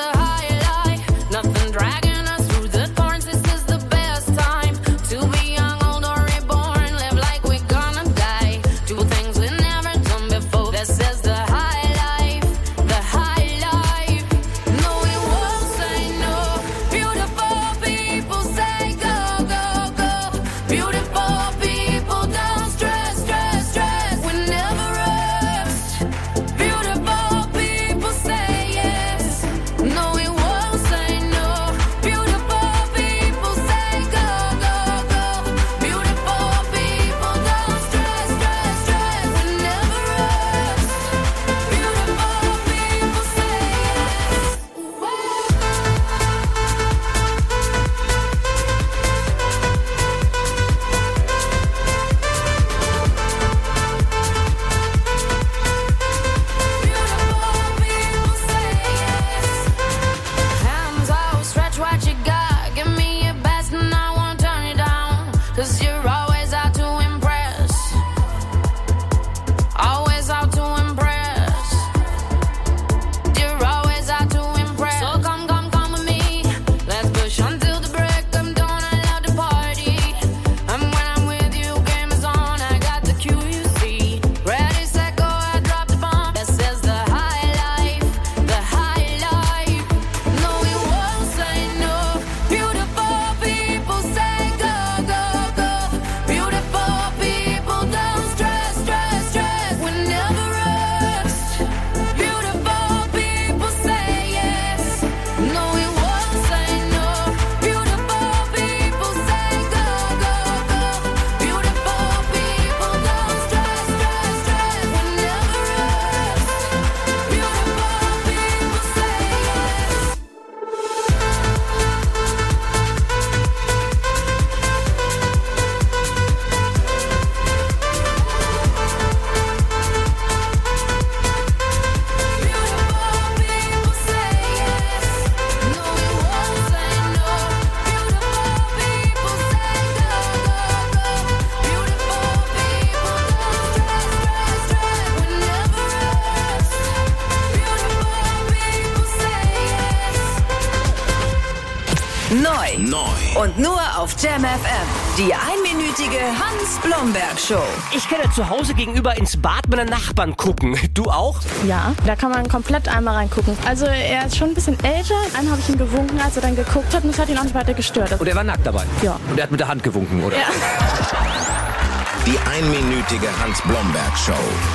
Neu. Neu. Und nur auf Jam F M. Die einminütige Hans-Blomberg-Show. Ich kann ja zu Hause gegenüber ins Bad meiner Nachbarn gucken. Du auch? Ja, da kann man komplett einmal reingucken. Also er ist schon ein bisschen älter. Einen habe ich ihm gewunken, als er dann geguckt hat, und das hat ihn auch nicht weiter gestört. Und er war nackt dabei? Ja. Und er hat mit der Hand gewunken, oder? Ja. Die einminütige Hans-Blomberg-Show.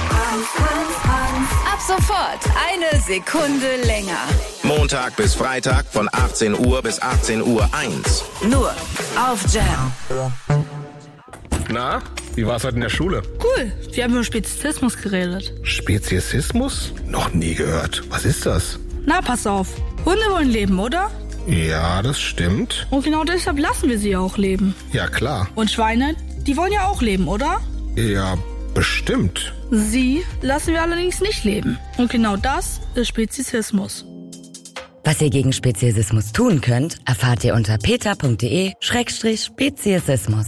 Ab sofort eine Sekunde länger. Montag bis Freitag von achtzehn Uhr bis achtzehn Uhr eins. Nur auf Jam. Na, wie war's heute in der Schule? Cool, wir haben über Speziesismus geredet. Speziesismus? Noch nie gehört. Was ist das? Na, pass auf. Hunde wollen leben, oder? Ja, das stimmt. Und genau deshalb lassen wir sie auch leben. Ja, klar. Und Schweine, die wollen ja auch leben, oder? Ja, bestimmt. Sie lassen wir allerdings nicht leben. Und genau das ist Speziesismus. Was ihr gegen Speziesismus tun könnt, erfahrt ihr unter peter.de Schrägstrich Speziesismus.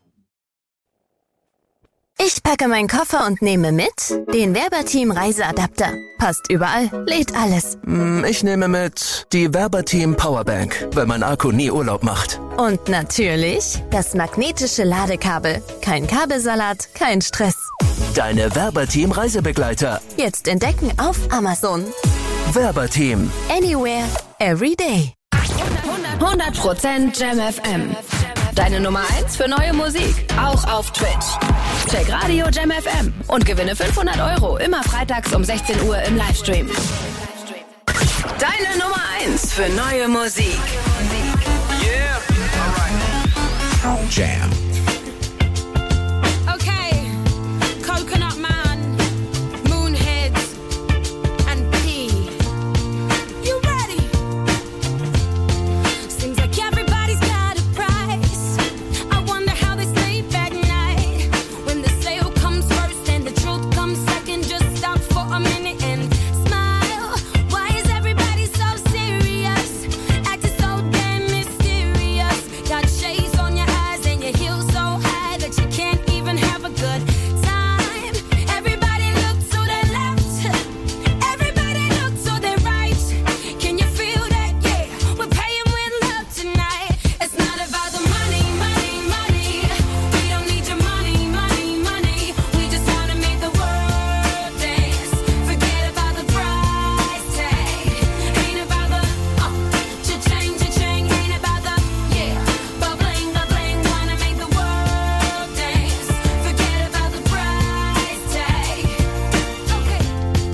Ich packe meinen Koffer und nehme mit den Werberteam Reiseadapter. Passt überall, lädt alles. Ich nehme mit die Werberteam Powerbank, weil mein Akku nie Urlaub macht. Und natürlich das magnetische Ladekabel. Kein Kabelsalat, kein Stress. Deine Werberteam Reisebegleiter. Jetzt entdecken auf Amazon. Werberteam. Anywhere, every day. hundert Prozent Jam F M. Deine Nummer eins für neue Musik, auch auf Twitch. Check Radio Jam F M und gewinne fünfhundert Euro immer freitags um sechzehn Uhr im Livestream. Deine Nummer eins für neue Musik. Yeah, alright. Jam. Okay, Coconut Man, Moonheads and P. You ready? Seems like everybody's got a price. I wonder how they sleep at night. When the sale comes first and the truth comes second, just stop for a minute and smile. Why is everybody so serious? Acting so damn mysterious. Got shades on your eyes and your heels so high that you can't even have a good time. Everybody look to their left. Everybody look to their right. Can you feel that? Yeah, we're paying with love tonight. It's not about the money, money, money. We don't need your money, money, money. We just wanna make the world dance. Forget about the price tag. Ain't about the uh, cha-ching, cha-ching. Ain't about the yeah, ba-bling, ba-bling. Wanna make the world dance. Forget about the price tag. Okay,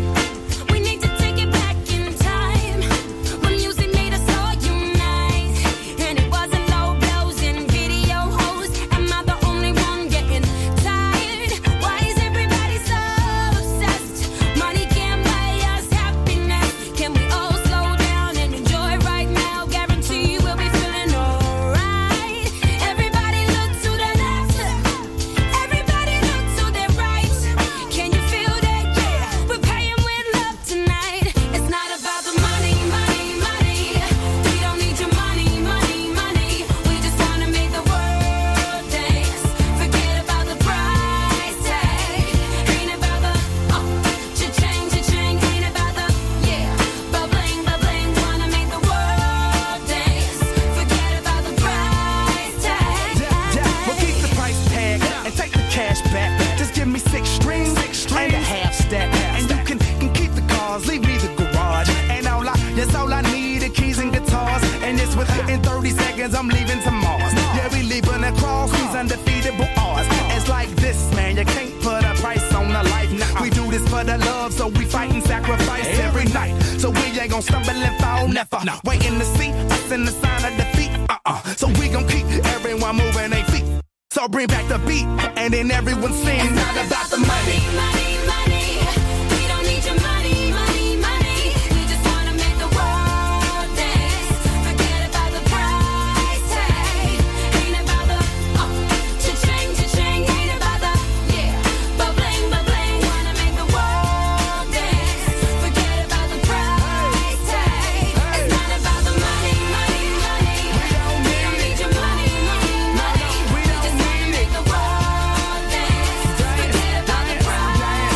we need to take it back in time. When music made us all unite, and it wasn't low blows and video hoes. Am I the only one getting tired? Why is everybody so obsessed? Money can't buy us happiness. Can we all slow down and enjoy right now? Guarantee we'll be feeling alright. Everybody look to the left. Everybody look to their right. Can you feel that? Yeah, we're paying with love tonight. It's not about the money, money, money. We don't need your money, money, money. We just wanna make the world dance. Forget about the price tag. Ain't about the uh, cha-ching, cha-ching. Ain't about the yeah, ba-bling, ba-bling. Wanna make the world dance. Forget about the price tag. Well, keep the price tag and take the cash back. Just give me six strings, and a half stack. And you can, can keep the cars, leave me the garage. And all I, that's all I need, the keys and guitars. And it's within thirty seconds, I'm leaving to Mars. Yeah, we leaving across these undefeatable odds. It's like this, man, you can't put a price on a life. Now we do this for the love, so we fight and sacrifice every night. So we ain't gon' stumble and fall, never. Waiting to see us in the sign of defeat. Uh-uh. So we gon' keep everyone moving their feet. So bring back the beat, and then everyone sings. It's not about the money. Money, money. We don't need your money, money, money. We just wanna make the world dance. Forget about the price tag. Ain't about the uh, cha-ching, cha-ching. Ain't about the yeah, ba-bling, ba-bling. Wanna make the world dance. Forget about the price tag. It's not about the money, money, money. We don't need your money, money, money. We just wanna make the world dance. Forget about the price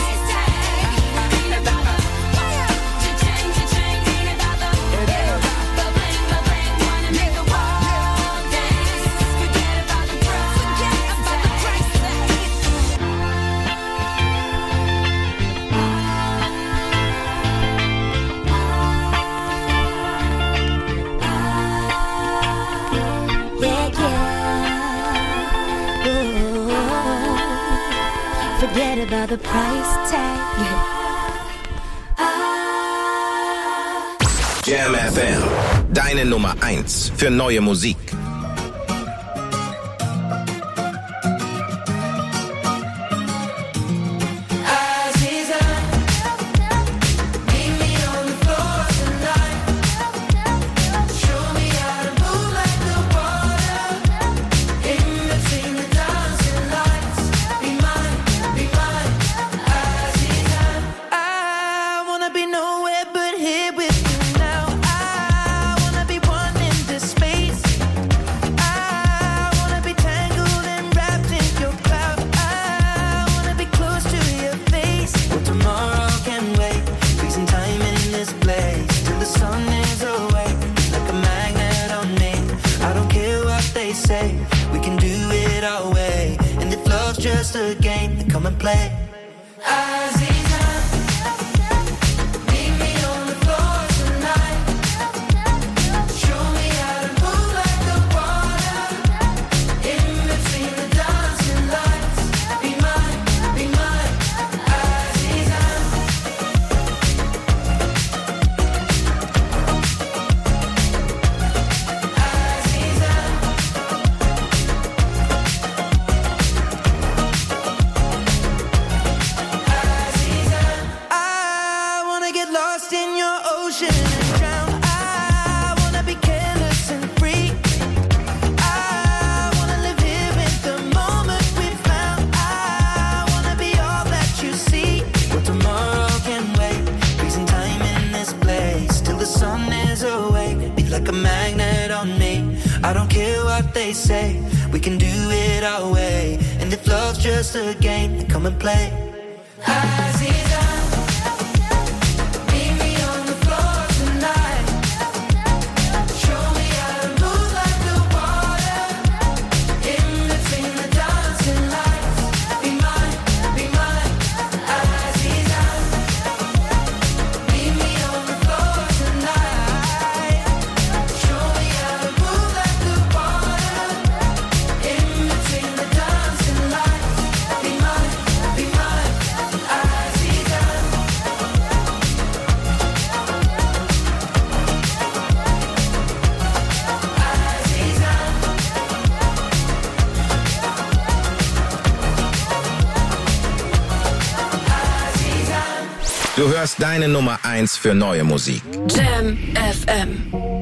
about the price tag. Jam F M, deine Nummer eins für neue Musik. Just a game, then come and play. Say we can do it our way, and if love's just a game, then come and play. Aziza, meet me on the floor tonight. Show me how to move like the water in between the dancing lights. Be mine, be mine, Aziza. Meet me on the floor tonight. Show me how to move like the water. Du hörst deine Nummer eins für neue Musik. Jam F M.